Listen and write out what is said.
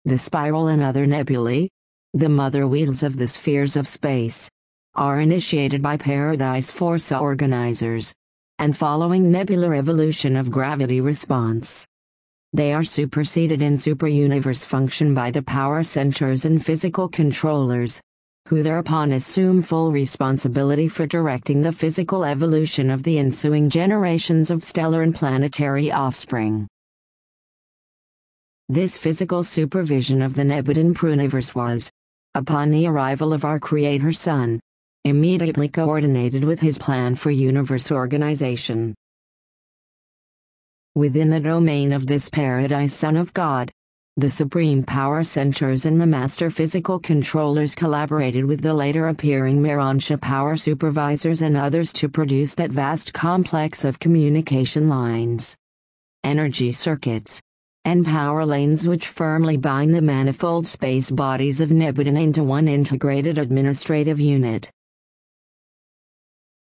the spiral and other nebulae, the mother wheels of the spheres of space, are initiated by Paradise Force organizers, and following nebular evolution of gravity response. They are superseded in super-universe function by the power centers and physical controllers, who thereupon assume full responsibility for directing the physical evolution of the ensuing generations of stellar and planetary offspring. This physical supervision of the Nebudan Pruniverse was, upon the arrival of our Creator Son, immediately coordinated with his plan for universe organization. Within the domain of this Paradise Son of God, the Supreme Power Centers and the Master Physical Controllers collaborated with the later appearing Miransha Power Supervisors and others to produce that vast complex of communication lines, energy circuits, and power lanes which firmly bind the manifold space bodies of Nebudan into one integrated administrative unit.